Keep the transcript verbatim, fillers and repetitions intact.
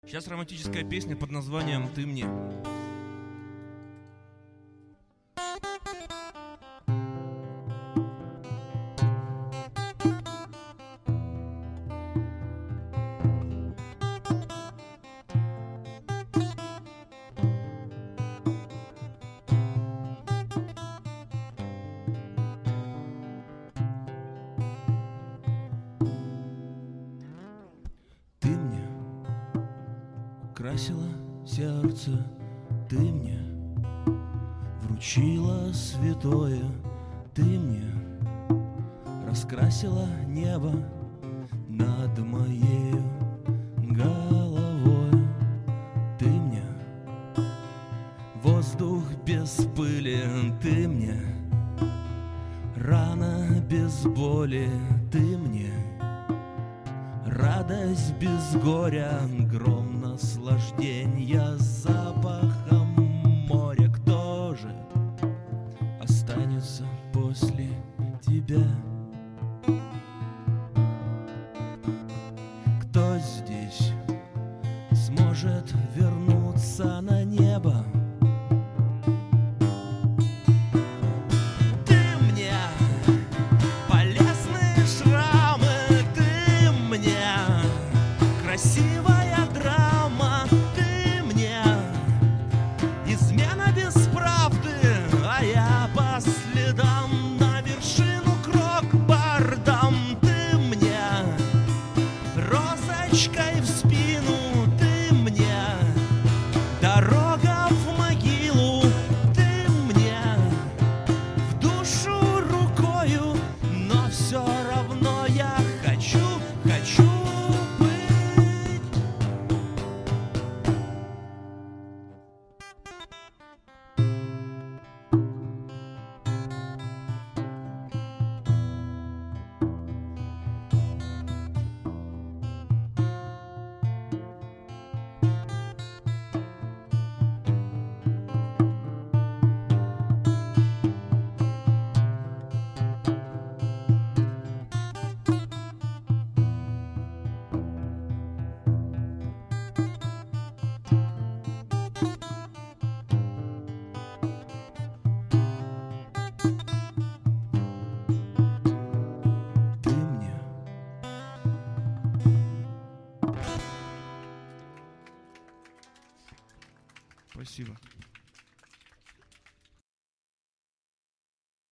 Сейчас романтическая песня под названием «Ты мне». Ты мне украсила сердце, ты мне вручила святое, ты мне раскрасила небо над моей головой. Ты мне воздух без пыли, ты мне рана без боли, ты мне радость без горя, гром наслаждения запахом моря. Кто же останется после тебя? Кто здесь сможет вернуться на небо? Ты мне полезные шрамы, ты мне красивая драма, ты мне измена без правды, а я по следам на вершину крок-бардом. Ты мне розочкой в спину, ты мне дорога в могилу, ты мне в душу рукою, но все равно я хочу, хочу быть. Ты мне Спасибо.